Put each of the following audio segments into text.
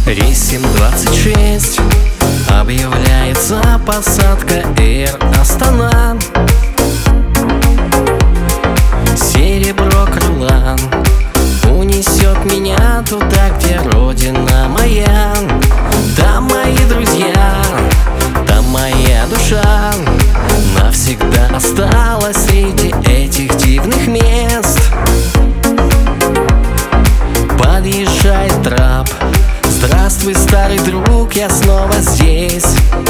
Рейс 726, объявляется посадка Air Астана. Серебро крыла унесет меня туда, где родина моя. Там мои друзья, там моя душа навсегда осталась среди этих дивных мест. Подъезжает трап. Здравствуй, старый друг, я снова здесь.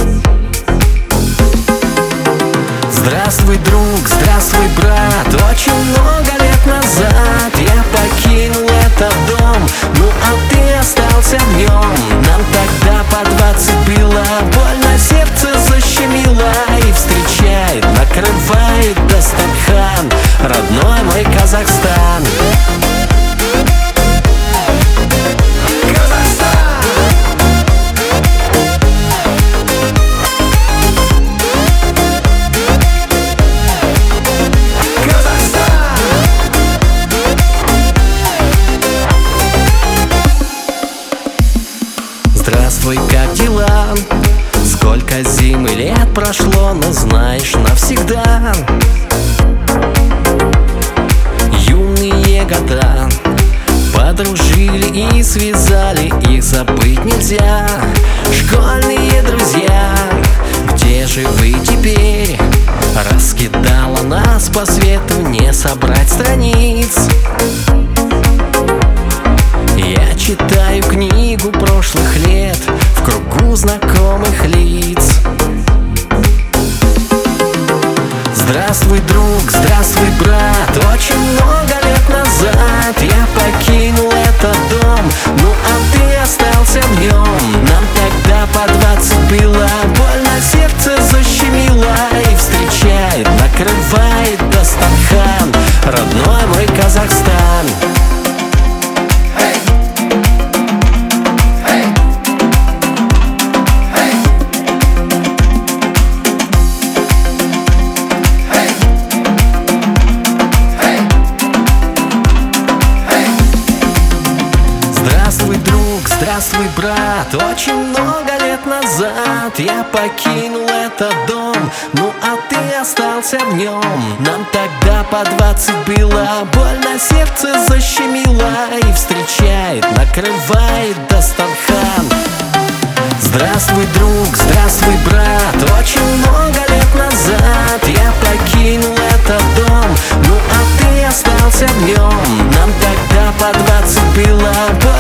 Здравствуй, друг, здравствуй, брат. Очень много лет назад я покинул этот дом, ну а ты остался в нем. Нам тогда по 20 было, больно сердце защемило. И встречает, накрывает Дастархан, родной мой Казахстан. Здравствуй, как дела? Сколько зим и лет прошло, но знаешь навсегда. Юные года подружили и связали, их забыть нельзя. Школьные друзья, где же вы теперь? Раскидала нас по свету, не собрать страниц. Я читаю книгу прошлых лет в кругу знакомых лиц. Здравствуй, друг, здравствуй, брат. Очень много лет назад я покинул этот дом, ну а ты остался в нем. Нам тогда по 20 было, больно сердце защемило. И встречает, накрывает Дастархан, родной мой Казахстан. Здравствуй, друг, здравствуй, брат. Очень много лет назад я покинул этот дом, ну а ты остался в нем. Нам тогда по 20 было, больно сердце защемило. И встречает, накрывает Дастархан. Здравствуй, друг, здравствуй, брат. Очень много лет назад я покинул этот дом, ну а ты остался в нем. Нам тогда по 20 было,